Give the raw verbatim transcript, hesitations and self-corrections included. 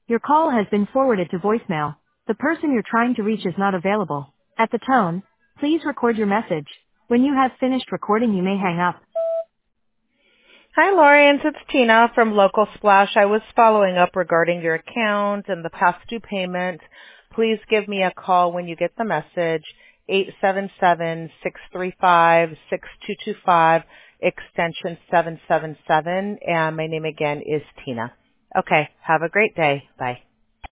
Your call has been forwarded to voicemail. The person you're trying to reach is not available. At the tone, please record your message. When you have finished recording, you may hang up. Hi, Lawrence. It's Tina from Local Splash. I was following up regarding your account and the past due payment. Please give me a call when you get the message, eight seven seven, six three five, six two two five, extension seven seven seven, and my name again is Tina. Okay, have a great day. Bye.